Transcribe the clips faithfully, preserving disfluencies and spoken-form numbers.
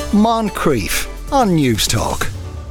Moncrief on News Talk.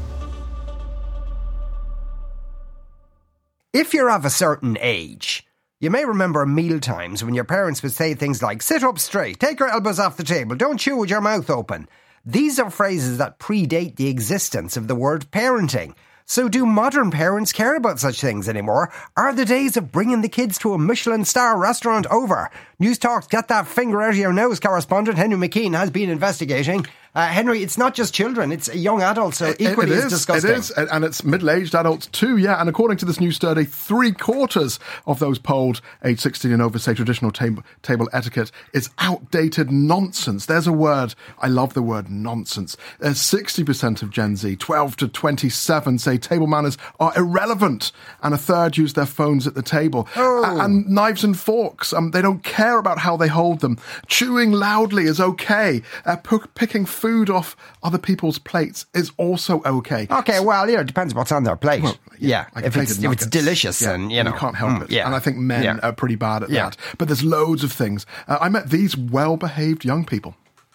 If you're of a certain age, you may remember meal times when your parents would say things like, sit up straight, take your elbows off the table, don't chew with your mouth open. These are phrases that predate the existence of the word parenting. So do modern parents care about such things anymore? Are the days of bringing the kids to a Michelin star restaurant over? News Talk's Get That Finger Out of Your Nose correspondent Henry McKean has been investigating. Uh, Henry, it's not just children, it's young adults, so equally it, it as is, disgusting. It is, and it's middle-aged adults too, yeah. And according to this new study, three-quarters of those polled aged sixteen and over say traditional table, table etiquette is outdated nonsense. There's a word, I love the word nonsense. Uh, sixty percent of Gen Z, twelve to twenty-seven, say table manners are irrelevant, and a third use their phones at the table. Oh. Uh, and knives and forks, um, they don't care about how they hold them. Chewing loudly is okay. Uh, p- picking food off other people's plates is also okay. Okay, well, you know, it depends what's on their plate. Well, yeah, like if it's, if it's delicious, yeah, and you know, you can't help mm, it. Yeah. And I think men yeah. are pretty bad at yeah. that. But there's loads of things. Uh, I met these well-behaved young people.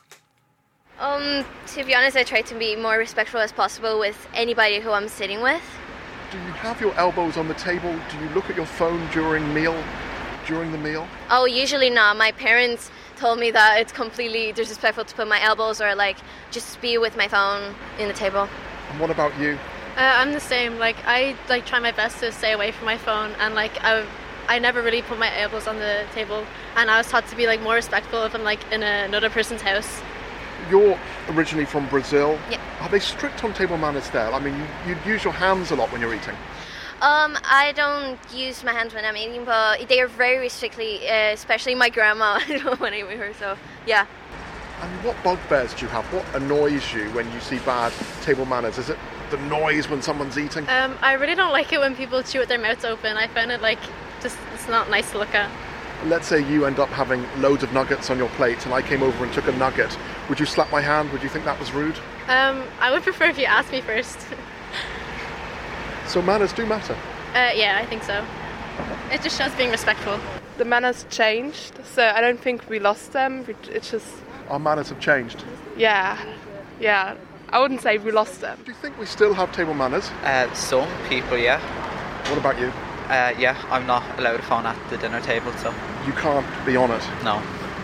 Um, to be honest, I try to be more respectful as possible with anybody who I'm sitting with. Do you have your elbows on the table? Do you look at your phone during meal? During the meal? Oh, usually not. My parents told me that it's completely disrespectful to put my elbows or like just be with my phone in the table. And what about you? Uh, I'm the same. Like I like try my best to stay away from my phone, and like I, I never really put my elbows on the table. And I was taught to be like more respectful if I'm like in a, another person's house. You're originally from Brazil. Yeah. Are they strict on table manners there? I mean, you, you use your hands a lot when you're eating. Um, I don't use my hands when I'm eating, but they are very strictly, uh, especially my grandma when I'm with her, so yeah. And what bugbears do you have? What annoys you when you see bad table manners? Is it the noise when someone's eating? Um, I really don't like it when people chew with their mouths open. I find it like, just, it's not nice to look at. Let's say you end up having loads of nuggets on your plate and I came over and took a nugget. Would you slap my hand? Would you think that was rude? Um, I would prefer if you asked me first. So manners do matter? Uh, yeah, I think so. It just shows being respectful. The manners changed, so I don't think we lost them. It's just... Our manners have changed? Yeah, yeah. I wouldn't say we lost them. Do you think we still have table manners? Uh, some people, yeah. What about you? Uh, yeah, I'm not allowed a phone at the dinner table, so... You can't be on it? No.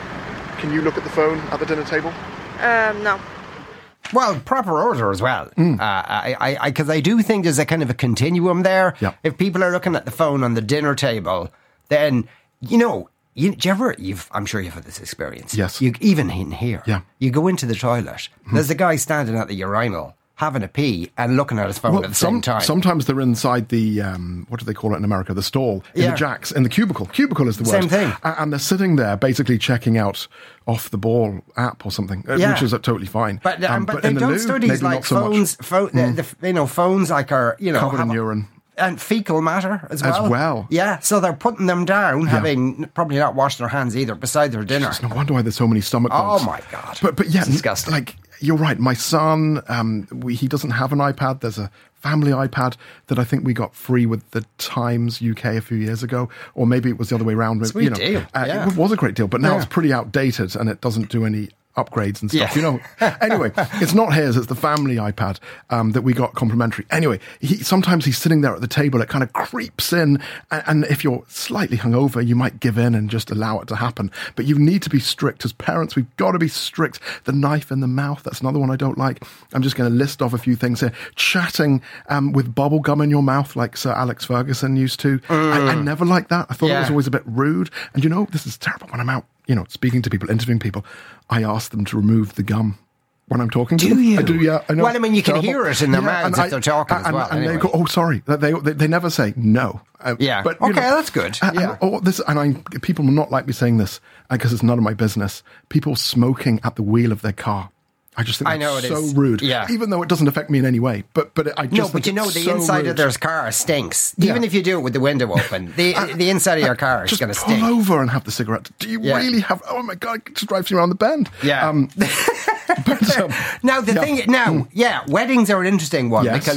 Can you look at the phone at the dinner table? Um, no. Well, proper order as well. Mm. Uh, I, I, because I, I do think there's a kind of a continuum there. Yeah. If people are looking at the phone on the dinner table, then, you know, you, do you ever, you've, I'm sure you've had this experience. Yes. You, even in here, yeah. you go into the toilet, mm. there's a guy standing at the urinal having a pee and looking at his phone well, at the some, same time. Sometimes they're inside the, um, what do they call it in America? The stall, in yeah. the jacks, in the cubicle. Cubicle is the word. Same thing. And they're sitting there basically checking out off the ball app or something, yeah. which is totally fine. But, um, um, but, but they've in the done loo, studies like so phones, phone, mm. the, the, you know, phones like are, you know, covered in have, urine. And fecal matter as well. As well. Yeah, so they're putting them down, yeah. having probably not washed their hands either, beside their dinner. No wonder why there's so many stomach bugs. Oh my God. But, but yeah, it's disgusting. Like, you're right. My son, um, we, he doesn't have an iPad. There's a family iPad that I think we got free with the Times U K a few years ago, or maybe it was the other way around. Sweet you know, deal. Uh, yeah. It was a great deal, but now yeah. it's pretty outdated and it doesn't do any upgrades and stuff, yeah. you know. Anyway, it's not his, it's the family iPad um, that we got complimentary. Anyway, he, sometimes he's sitting there at the table, it kind of creeps in, and, and if you're slightly hungover, you might give in and just allow it to happen. But you need to be strict. As parents, we've got to be strict. The knife in the mouth, that's another one I don't like. I'm just going to list off a few things here. Chatting um, with bubble gum in your mouth, like Sir Alex Ferguson used to. Mm. I, I never liked that. I thought yeah. it was always a bit rude. And you know, this is terrible when I'm out, you know, speaking to people, interviewing people, I ask them to remove the gum when I'm talking to do them. You? I do, yeah. I know. Well, I mean, you can Terrible. hear it in their yeah, mouths if I, they're talking and, as well. And anyway. they go, oh, sorry. They, they, they never say no. Uh, yeah. But, okay, know, that's good. And, yeah. and, oh, this, and I, people will not like me saying this because it's none of my business. People smoking at the wheel of their car. I just think that's I know it so is. rude. Yeah. Even though it doesn't affect me in any way. But but I just No, think but you know, it's the so inside rude. of their car stinks. Yeah. Even if you do it with the window open, the uh, the inside of your car is just going to pull stink. over and have the cigarette. Do you yeah. really have... Oh, my God, it just drives you around the bend. Yeah. Um, but, um, now, the yeah. thing... Now, Mm. yeah, weddings are an interesting one Yes. because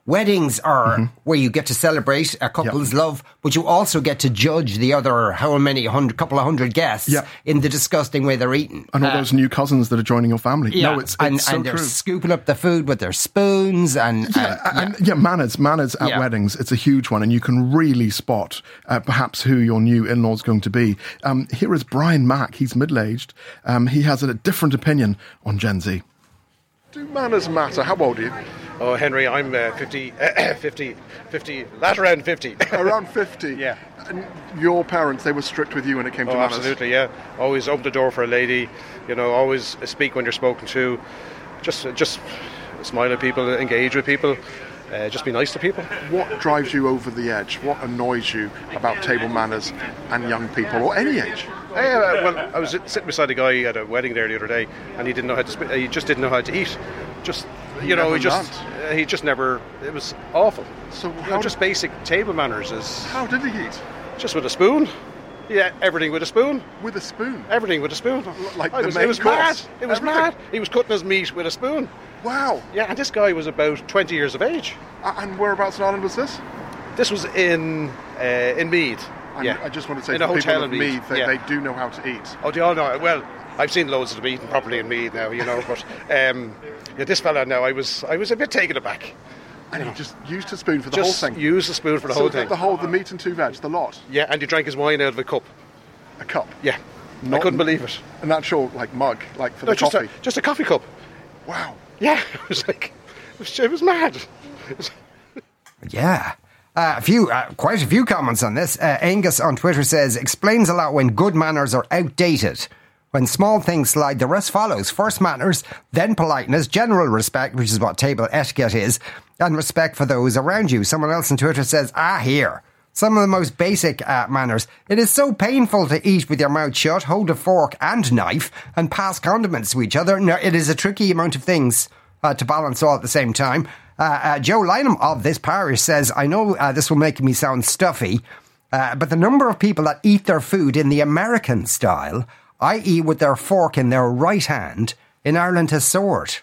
weddings are mm-hmm. where you get to celebrate a couple's yep. love, but you also get to judge the other how many hundred, couple of hundred guests yep. in the disgusting way they're eating. And all uh, those new cousins that are joining your family. Yeah, no, it's, it's and, so and they're true. scooping up the food with their spoons and yeah, and, and, and, yeah manners, manners at yeah. weddings. It's a huge one, and you can really spot uh, perhaps who your new in-law's going to be. Um, here is Brian Mack. He's middle-aged. Um, he has a different opinion on Gen Z. Do manners matter? How old are you? Oh, Henry, I'm uh, fifty, uh, fifty, fifty, latter around fifty. Around fifty? Yeah. And your parents, they were strict with you when it came to oh, manners? Absolutely, yeah. Always open the door for a lady, you know, always speak when you're spoken to. Just just smile at people, engage with people, uh, just be nice to people. What drives you over the edge? What annoys you about table manners and young people, or any age? Uh, well, I was sitting beside a guy at a wedding there the other day, and he didn't know how to sp- he just didn't know how to eat. Just you He know, never he just uh, he just never. It was awful. So You how know, did, just basic table manners is how did he eat? just with a spoon. Yeah, everything with a spoon. With a spoon? Everything with a spoon. Like I the was, main it was mad. course? It was Everything? mad. He was cutting his meat with a spoon. Wow. Yeah, and this guy was about twenty years of age. Uh, and whereabouts in Ireland was this? This was in uh, in Meath. And yeah. I just want to say in to a people hotel of in Meath, Meath. they, yeah. they do know how to eat. Oh, they all know. Well, I've seen loads of them eating properly in Meath now, you know. But um, yeah, this fella now, I was I was a bit taken aback. And he just used a spoon for the Just whole thing? used the spoon for the so whole the, thing. the whole, the meat and two veg, the lot? Yeah, and he drank his wine out of a cup. A cup? Yeah. Not I couldn't believe it. An actual, like, mug, like, for No, the just coffee? a, just a coffee cup. Wow. Yeah, it was like, it was, it was mad. It was, Yeah. Uh, a few, uh, quite a few comments on this. Uh, Angus on Twitter says, explains a lot when good manners are outdated. When small things slide, the rest follows. First manners, then politeness, general respect, which is what table etiquette is, and respect for those around you. Someone else on Twitter says, ah, here. Some of the most basic uh, manners. It is so painful to eat with your mouth shut, hold a fork and knife, and pass condiments to each other. No, it is a tricky amount of things uh, to balance all at the same time. Uh, uh, Joe Lynham of this parish says, I know uh, this will make me sound stuffy, uh, but the number of people that eat their food in the American style, that is with their fork in their right hand, in Ireland has soared.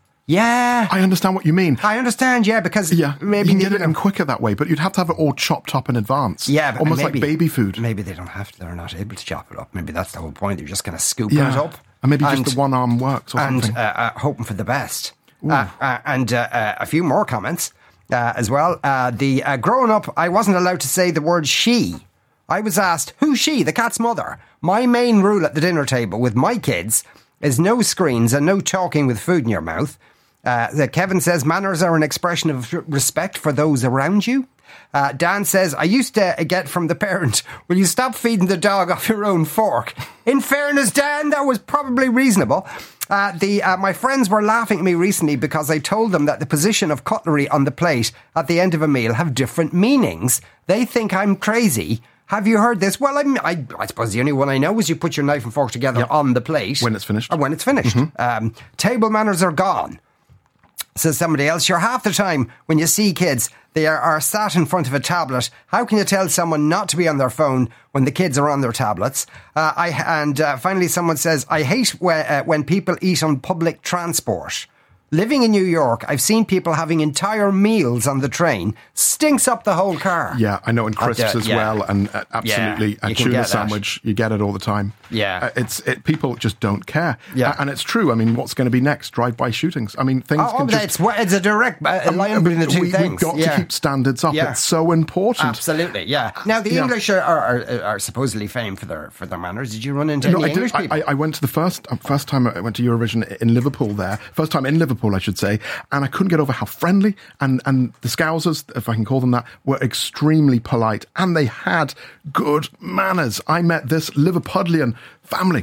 Yeah. I understand what you mean. I understand, yeah, because yeah, maybe you can they, get it in quicker that way, but you'd have to have it all chopped up in advance. Yeah, but almost maybe, like baby food. Maybe they don't have to. They're not able to chop it up. Maybe that's the whole point. They're just going to scoop yeah. it up, and maybe and, just the one arm works, or and something. uh, uh, hoping for the best. Uh, uh, and uh, uh, a few more comments uh, as well. Uh, the uh, growing up, I wasn't allowed to say the word she. I was asked, who's she? The cat's mother. My main rule at the dinner table with my kids is no screens and no talking with food in your mouth. Uh, Kevin says manners are an expression of respect for those around you. Uh, Dan says, I used to get from the parent, will you stop feeding the dog off your own fork? In fairness, Dan, that was probably reasonable. Uh, the uh, my friends were laughing at me recently because I told them that the position of cutlery on the plate at the end of a meal have different meanings. They think I'm crazy. Have you heard this? Well, I'm, I, I suppose the only one I know is you put your knife and fork together yep. on the plate. When it's finished. Or when it's finished. Mm-hmm. Um, table manners are gone. Says somebody else, sure, half the time when you see kids, they are, are sat in front of a tablet. How can you tell someone not to be on their phone when the kids are on their tablets? Uh, I And uh, finally someone says, I hate when, uh, when people eat on public transport. Living in New York, I've seen people having entire meals on the train. Stinks up the whole car. Yeah, I know, and crisps uh, as yeah. well, and uh, absolutely, Yeah, a tuna sandwich, you get it all the time. Yeah. Uh, it's it, people just don't care. Yeah. Uh, and it's true. I mean, what's going to be next? Drive-by shootings. I mean, things Oh, can oh just... it's, it's a direct uh, line um, between the two we, things. We've got yeah. to keep standards up. Yeah. It's so important. Absolutely, yeah. Now, the Yeah. English are, are, are, are supposedly famed for their for their manners. Did you run into No, any I, did, English I, people? I, I went to the first uh, first time I went to Eurovision in Liverpool there. First time in Liverpool, I should say. And I couldn't get over how friendly and, and the Scousers, if I can call them that, were extremely polite. And they had good manners. I met this Liverpudlian family.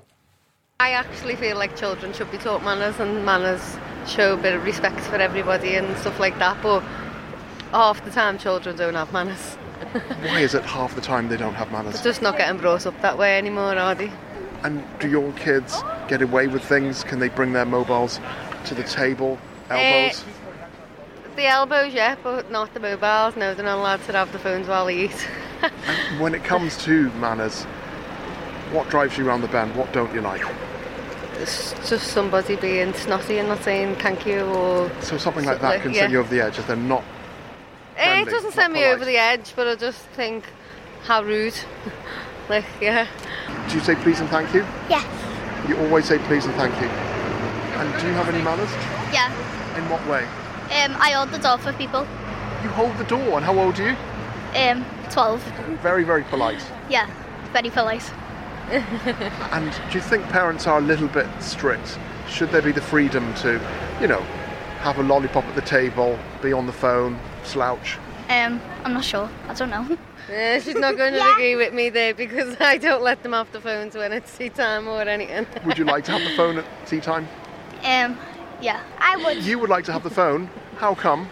I actually feel like children should be taught manners, and manners show a bit of respect for everybody and stuff like that. But half the time, children don't have manners. Why is it half the time they don't have manners? They're just not getting brought up that way anymore, are they? And do your kids get away with things? Can they bring their mobiles to the table? Elbows? Uh, the elbows, yeah, but not the mobiles. No, they're not allowed to have the phones while they eat. And when it comes to manners, what drives you around the bend? What don't you like? It's just somebody being snotty and not saying thank you or... So something like that can yeah. send you over the edge if they're not Eh, friendly, it doesn't not send me polite. over the edge, but I just think, how rude. Like, yeah. Do you say please and thank you? Yes. You always say please and thank you. And do you have any manners? Yeah. In what way? Um, I hold the door for people. You hold the door, and how old are you? Um, twelve. Very, very polite. Yeah, very polite. And do you think parents are a little bit strict? Should there be the freedom to, you know, have a lollipop at the table, be on the phone, slouch? Um, I'm not sure. I don't know. Yeah, she's not going to Yeah. agree with me there because I don't let them off the phones when it's tea time or anything. Would you like to have the phone at tea time? Um, yeah, I would. You would like to have the phone? How come?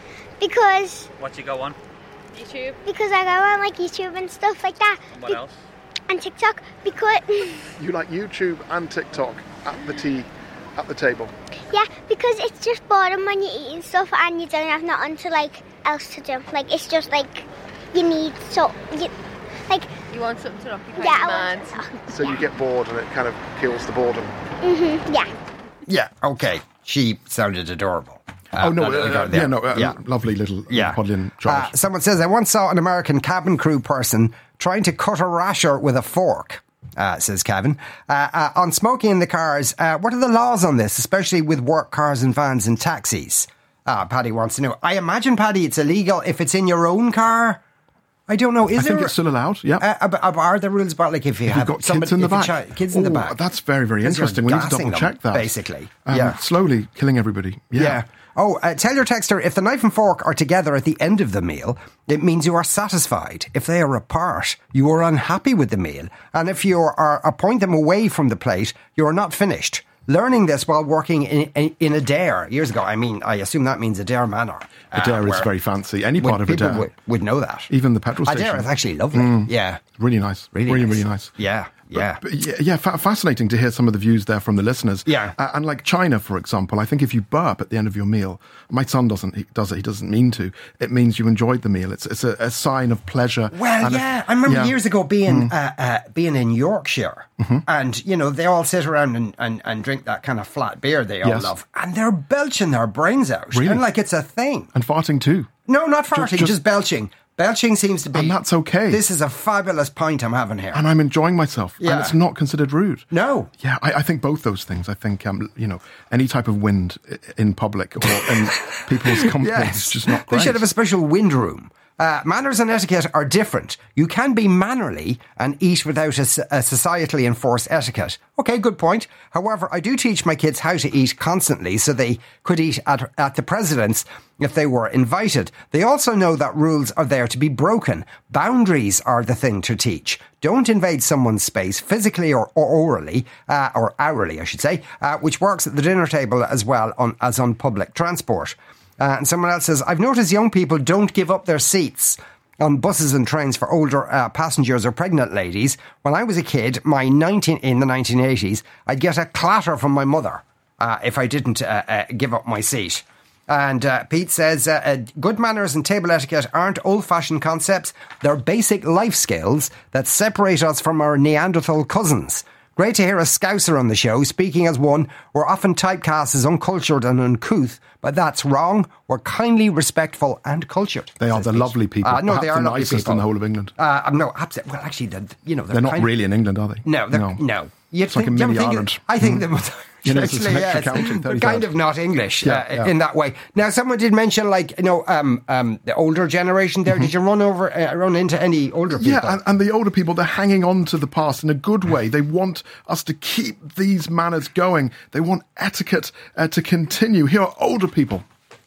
Because What you go on? YouTube. because I go on like YouTube and stuff like that. And what else? And TikTok. Because You like YouTube and TikTok at the tea, at the table? yeah, because it's just boring when you're eating stuff and you don't have nothing to like else to do. Like it's just like you need so you like You want something to occupy yeah. your I mind. want to- So you get bored and it kind of kills the boredom. Mhm. Yeah. Yeah, okay. She sounded adorable. Oh, no, Uh, uh, uh, yeah, no, uh, yeah. lovely little Yeah. Podlian Uh, child. someone says, I once saw an American cabin crew person trying to cut a rasher with a fork, uh, says Kevin. Uh, uh, on smoking in the cars, uh, what are the laws on this, especially with work cars and vans and taxis? Uh, Paddy wants to know. I imagine, Paddy, it's illegal if it's in your own car. I don't know. Is I think there, it's still allowed, yeah. Uh, uh, are there rules about, like, if you If have you've got somebody, kids in the if a back. chi- kids in the Oh, back? That's very, very 'Cause you're interesting. We need to gassing double them, check that. basically. Um, Yeah. Slowly killing everybody. Yeah. Yeah. Oh, uh, tell your texter, if the knife and fork are together at the end of the meal, it means you are satisfied. If they are apart, you are unhappy with the meal. And if you are a point them away from the plate, you are not finished. Learning this while working in, in, in a dare years ago, I mean, I assume that means Adair Manor. Adair uh, is where very fancy. Any part of people Adair. would, would know that. Even the petrol station. Adair is actually lovely. Mm. Yeah. Really nice. Really Really, nice. really nice. Yeah. Yeah. But yeah, yeah fa- fascinating to hear some of the views there from the listeners. Yeah. Uh, and like China, for example, I think if you burp at the end of your meal, my son doesn't, he does it, he doesn't mean to, it means you enjoyed the meal. It's it's a, a sign of pleasure. Well, and a- yeah, I remember yeah. years ago being Mm. uh, uh, being in Yorkshire, Mhm. and you know they all sit around and, and, and drink that kind of flat beer they all Yes. love, and they're belching their brains out, Really? and like it's a thing. And farting too. No, not farting, just, just- belching. Belching seems to be, And that's okay. This is a fabulous pint I'm having here. And I'm enjoying myself. Yeah. And it's not considered rude. No. Yeah, I, I think both those things. I think, um, you know, any type of wind i- in public or in people's company is just not great. They should have a special wind room. Uh, manners and etiquette are different. You can be mannerly and eat without a, s- a societally enforced etiquette. Okay, good point. However, I do teach my kids how to eat constantly so they could eat at, at the president's if they were invited. They also know that rules are there to be broken. Boundaries are the thing to teach. Don't invade someone's space physically or, or orally, uh, or hourly, I should say, uh, which works at the dinner table as well on, as on public transport. Uh, and someone else says, I've noticed young people don't give up their seats on buses and trains for older uh, passengers or pregnant ladies. When I was a kid, my nineteen in the nineteen eighties, I'd get a clatter from my mother uh, if I didn't uh, uh, give up my seat. And uh, Pete says, uh, uh, good manners and table etiquette aren't old-fashioned concepts. They're basic life skills that separate us from our Neanderthal cousins. Great to hear a Scouser on the show. Speaking as one, we're often typecast as uncultured and uncouth, but that's wrong. We're kindly, respectful and cultured. They are the lovely people. Uh, no, Perhaps they are the lovely nicest people. in the whole of England. Uh, no, absolutely. Well, actually, they're, you know, they're, They're not kind really in England, are they? No, they're, No. no. You'd It's like a you ever mini think- Ireland. I think Mm. they must. You know, it's Actually, an extra yes, county, they're thirty kind thousand. of not English Yeah, uh, yeah. in that way. Now, someone did mention, like, you know, um, um, the older generation there. Did you run over, uh, run into any older people? Yeah, and, and the older people, they're hanging on to the past in a good way. They want us to keep these manners going. They want etiquette uh, to continue. Here are older people.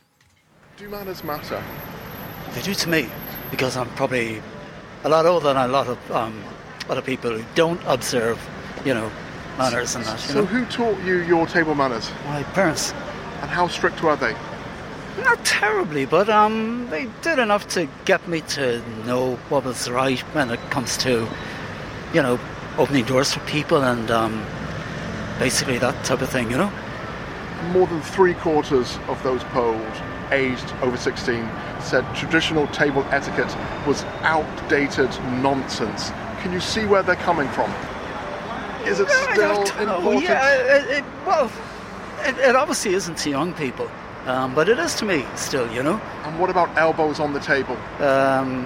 Do manners matter? They do to me, because I'm probably a lot older than a lot of um, other people who don't observe, you know, manners and that. You So know? who taught you your table manners? My parents. And how strict were they? Not terribly, but um, they did enough to get me to know what was right when it comes to, you know, opening doors for people and um, basically that type of thing, you know. More than three quarters of those polled, aged over sixteen, said traditional table etiquette was outdated nonsense. Can you see where they're coming from? Is it I still don't know. important? Yeah, it, it, well, it, it obviously isn't to young people, um, but it is to me still, you know. And what about elbows on the table? Um,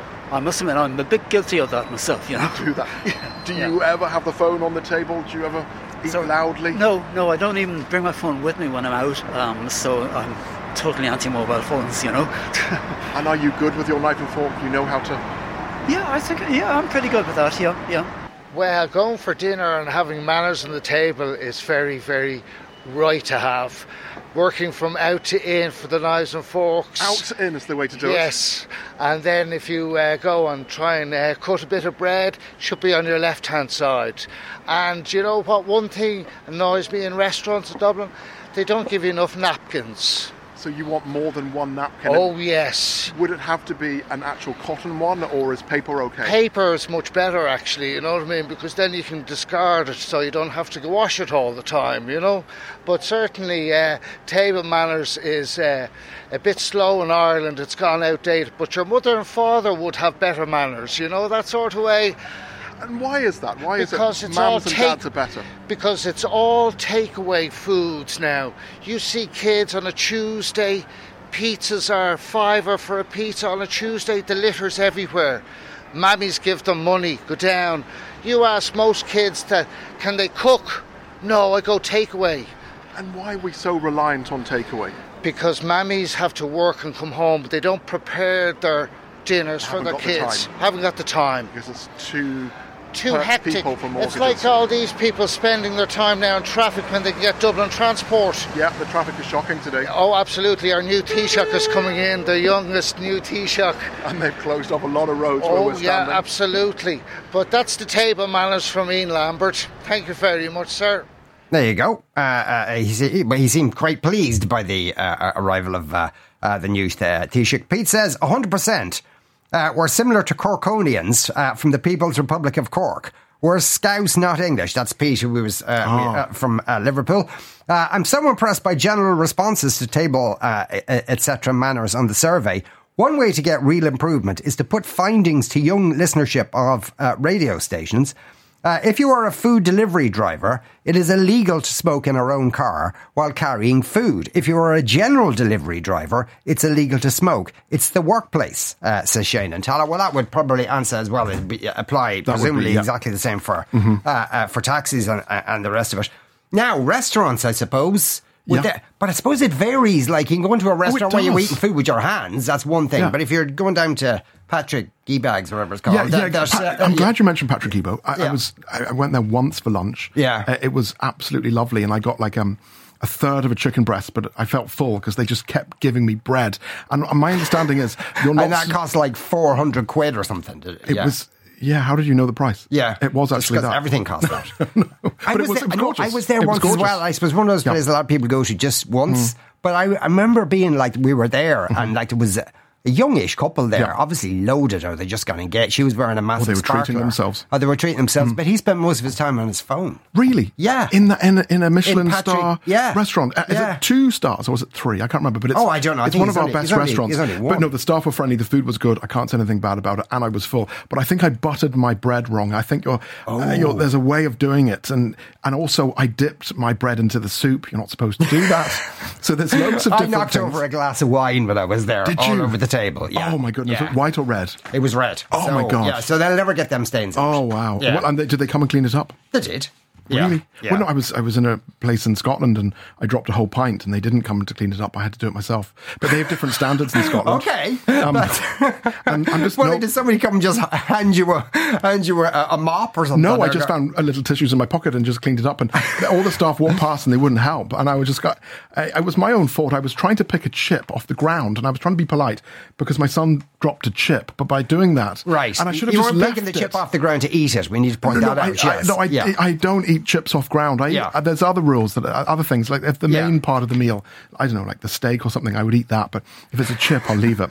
I must admit, I'm a bit guilty of that myself, you know. Do that? Yeah. Do you Yeah. ever have the phone on the table? Do you ever eat So- loudly? No, no, I don't even bring my phone with me when I'm out, um, so I'm totally anti-mobile phones, you know. And are you good with your knife and fork? You know how to... Yeah, I think, yeah, I'm pretty good with that, yeah, yeah. Well, going for dinner and having manners on the table is very, very right to have. Working from out to in for the knives and forks. Out to in is the way to do it. Yes, and then if you uh, go and try and uh, cut a bit of bread, it should be on your left-hand side. And you know what? One thing annoys me in restaurants in Dublin, they don't give you enough napkins. So you want more than one napkin? Oh, yes. Would it have to be an actual cotton one, or is paper okay? Paper is much better, actually, you know what I mean? Because then you can discard it, so you don't have to go wash it all the time, you know? But certainly, uh, table manners is uh, a bit slow in Ireland. It's gone outdated. But your mother and father would have better manners, you know, that sort of way. And why is that? Why because is it it's all mums and take, dads are better? Because it's all takeaway foods now. You see kids on a Tuesday, pizzas are fiver for a pizza on a Tuesday, the litter's everywhere. Mammies give them money, go down. You ask most kids that, can they cook? No, I go takeaway. And why are we so reliant on takeaway? Because mammies have to work and come home, but they don't prepare their dinners for their kids. The haven't got the time. Because it's too... Too per hectic. People for mortgages. It's like all these people spending their time now in traffic when they can get Dublin transport. Yeah, the traffic is shocking today. Oh, absolutely. Our new Taoiseach is coming in, the youngest new Taoiseach. And they've closed off a lot of roads oh, where we're yeah, standing. absolutely. But that's the table manners from Ian Lambert. Thank you very much, sir. There you go. Uh, uh, he, he, he seemed quite pleased by the uh, arrival of uh, uh, the new uh, Taoiseach. Pete says one hundred percent uh, we're similar to Corkonians uh, from the People's Republic of Cork. We're Scouse, not English. That's Pete, who was uh, Oh. we, uh, from uh, Liverpool. Uh, I'm so impressed by general responses to table, uh, et cetera manners on the survey. One way to get real improvement is to put findings to young listenership of uh, radio stations. Uh, if you are a food delivery driver, it is illegal to smoke in our own car while carrying food. If you are a general delivery driver, it's illegal to smoke. It's the workplace, uh, says Shane and Tala. Well, that would probably answer as well. It'd be, apply That would be, presumably yeah. exactly the same for Mm-hmm. uh, uh, for taxis and, and the rest of it. Now, restaurants, I suppose. Would Yeah. they- but I suppose it varies. Like, you can go into a restaurant where you're does. eating food with your hands. That's one thing. Yeah. But if you're going down to Patrick Gebags, or whatever it's called. Yeah, that- yeah. there's, Pa- uh, I'm yeah. glad you mentioned Patrick Ebo. I, Yeah. I was, I I went there once for lunch. Yeah. Uh, it was absolutely lovely, and I got like um a third of a chicken breast, but I felt full because they just kept giving me bread. And my understanding is you're not. And that cost like four hundred quid or something. Did it? it yeah. was. Yeah, how did you know the price? Yeah. It was Just actually 'cause that. everything cost that. I But was, it was, there, it was no, gorgeous. I was there It was once as gorgeous. well. I suppose one of those Yeah. places a lot of people go to just once. But I, I remember being like, we were there and like there was a, a youngish couple there, Yeah. obviously loaded, or they just got engaged. She was wearing a massive they were treating sparkler. themselves. Oh, they were treating themselves. But he spent most of his time on his phone. Really? Yeah. In the, in, a, in a Michelin Patrick- star yeah. restaurant. Uh, Is Yeah. it two stars or was it three? I can't remember. But it's, Oh, I don't know. I It's think one it's of our only- best it's only- restaurants. it's only But one. no, the staff were friendly. The food was good. I can't say anything bad about it. And I was full. But I think I buttered my bread wrong. I think you're, Oh. uh, you're, there's a way of doing it. And and also I dipped my bread into the soup. You're not supposed to do that. So there's loads of I different knocked things. over a glass of wine when I was there, Did all you? over the table. Yeah. Oh my goodness. Yeah. White or red? It was red. Oh So, my God. Yeah, so they'll never get them stains out. Oh wow. Yeah. Well, and they, did they come and clean it up? They did. Yeah. Really? Yeah. Well, no, I was I was in a place in Scotland and I dropped a whole pint and they didn't come to clean it up. I had to do it myself. But they have different standards in Scotland. Okay. Um, But- and I'm just well, no, did somebody come and just hand you a hand you a, a mop or something? no, I Or- just found a little tissues in my pocket and just cleaned it up. And all the staff walked past and they wouldn't help. And I was just got. I, it was my own fault. I was trying to pick a chip off the ground and I was trying to be polite because my son dropped a chip. But by doing that, Right. and I should have you just weren't left picking the it. chip off the ground to eat it. We need to point No, that no, out. I, I, yes. no, I, yeah. I don't eat chips off ground. I, Yeah. uh, there's other rules that uh, other things like if the Yeah. main part of the meal, I don't know, like the steak or something, I would eat that. But if it's a chip, I'll leave it.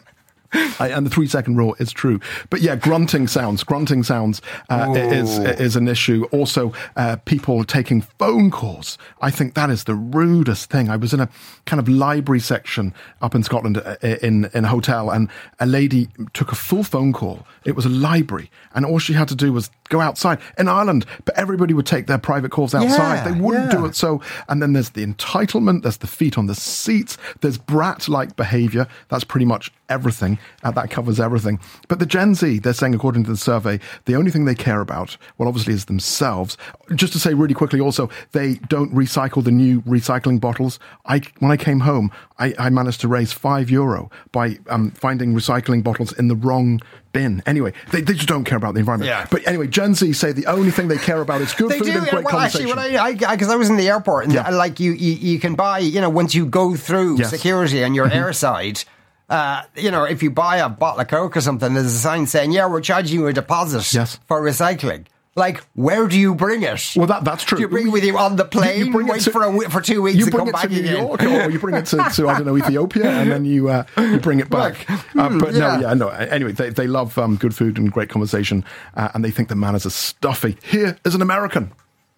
I, and the three second rule is true. But yeah, grunting sounds, grunting sounds uh, is is an issue. Also, uh, people taking phone calls. I think that is the rudest thing. I was in a kind of library section up in Scotland uh, in, in a hotel, and a lady took a full phone call. It was a library, and all she had to do was go outside. In Ireland, but everybody would take their private calls outside. Yeah, they wouldn't yeah. do it so. And then there's the entitlement, there's the feet on the seats, there's brat-like behaviour. That's pretty much everything. Uh, that covers everything. But the Gen Z, they're saying, according to the survey, the only thing they care about, well, obviously, is themselves. Just to say really quickly also, they don't recycle the new recycling bottles. I, when I came home, I, I managed to raise five euro by um, finding recycling bottles in the wrong bin. Anyway, they, they just don't care about the environment. Yeah. But anyway, Gen Z say the only thing they care about is good They food do. and great Well, conversation. actually, when I, I, because I was in the airport, and Yeah. like you, you, you can buy, you know, once you go through Yes. security on your Mhm. airside, uh, you know, if you buy a bottle of Coke or something, there's a sign saying, "Yeah, we're charging you a deposit Yes. for recycling." Like, where do you bring it? Well, that that's true. Do you bring it with you on the plane? You, you bring wait it to, for a, wi- for two weeks You and bring come it back to New again. York, or you bring it to, to I don't know, Ethiopia, and then you uh, you bring it back. Uh, but yeah. no, yeah, no. Anyway, they they love um, good food and great conversation, uh, and they think the manners are stuffy. Here is an American.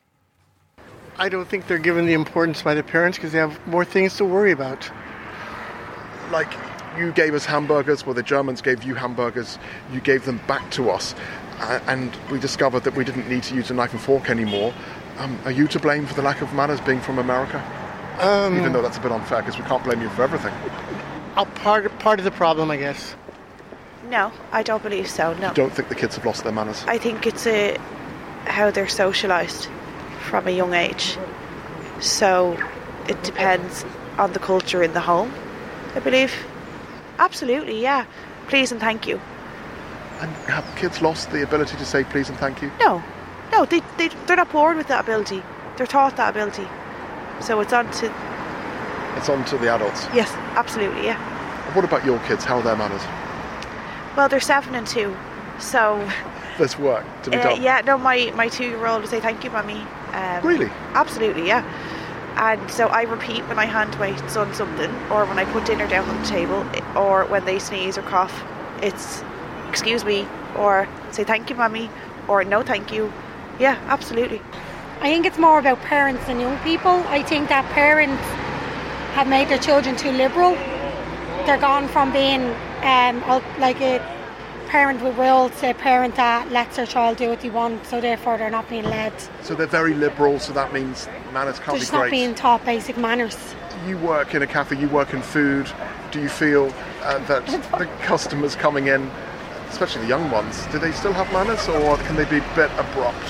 I don't think they're given the importance by the parents because they have more things to worry about. Like, you gave us hamburgers, well, the Germans gave you hamburgers, you gave them back to us, uh, and we discovered that we didn't need to use a knife and fork anymore. Um, are you to blame for the lack of manners being from America? Um, Even though that's a bit unfair because we can't blame you for everything. I'll part, part of the problem, I guess. No, I don't believe so, no. You don't think the kids have lost their manners? I think it's a, how they're socialised from a young age. So it depends on the culture in the home, I believe. Absolutely, yeah. Please and thank you. And have kids lost the ability to say please and thank you? No, no, they, they, they're not born with that ability. They're taught that ability. So it's on to... It's on to the adults. Yes, absolutely, yeah. And what about your kids? How are their manners? Well, they're seven and two, so... There's work to be uh, done. Yeah, no, my, my two-year-old will say thank you, Mummy. Um, Really? Absolutely, yeah. And so I repeat when I hand my son something, or when I put dinner down on the table, or when they sneeze or cough, it's excuse me, or say thank you, Mummy, or no thank you. Yeah, absolutely. I think it's more about parents than young people. I think that parents have made their children too liberal. They're gone from being um, like a parent with will to a parent that lets their child do what they want, so therefore they're not being led. So they're very liberal, so that means manners can't They're be just great. not being taught basic manners. You work in a cafe, you work in food. Do you feel uh, that the customers coming in, especially the young ones, do they still have manners, or can they be a bit abrupt?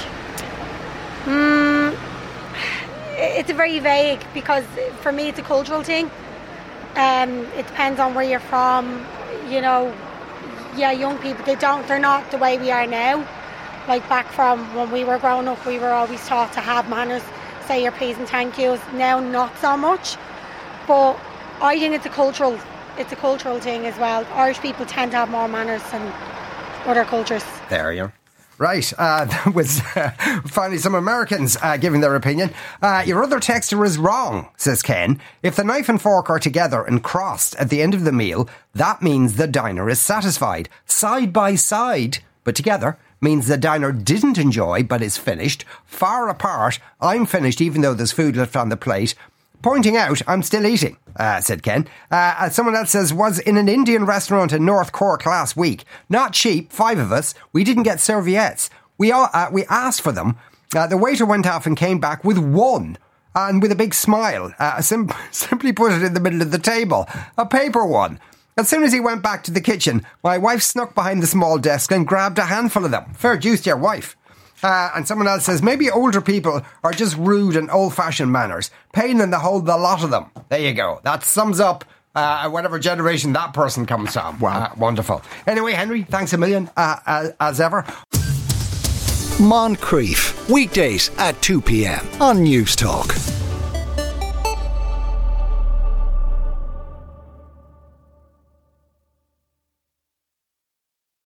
Mm, it's very vague because for me it's a cultural thing. Um, it depends on where you're from. You know, yeah, young people, they don't, they're not the way we are now. Like back from when we were growing up, we were always taught to have manners, say your please and thank yous. Now, not so much. But I think it's a cultural, it's a cultural thing as well. Irish people tend to have more manners than other cultures. There you are. Right, uh, that was uh, finally some Americans uh, giving their opinion. Uh, your other texter is wrong, says Ken. If the knife and fork are together and crossed at the end of the meal, that means the diner is satisfied. Side by side, but together, means the diner didn't enjoy but is finished. Far apart, I'm finished even though there's food left on the plate. Pointing out, I'm still eating, uh, said Ken. Uh, someone else says, was in an Indian restaurant in North Cork last week. Not cheap, five of us. We didn't get serviettes. We all, uh, we asked for them. Uh, the waiter went off and came back with one. And with a big smile. Uh, sim- simply put it in the middle of the table. A paper one. As soon as he went back to the kitchen, my wife snuck behind the small desk and grabbed a handful of them. Fair dues to your wife. Uh, and someone else says, maybe older people are just rude and old-fashioned manners. Pain in the hole, the lot of them. There you go. That sums up uh, whatever generation that person comes from. Wow. Uh, wonderful. Anyway, Henry, thanks a million, uh, as, as ever. Moncrief, weekdays at two p.m. on News Talk.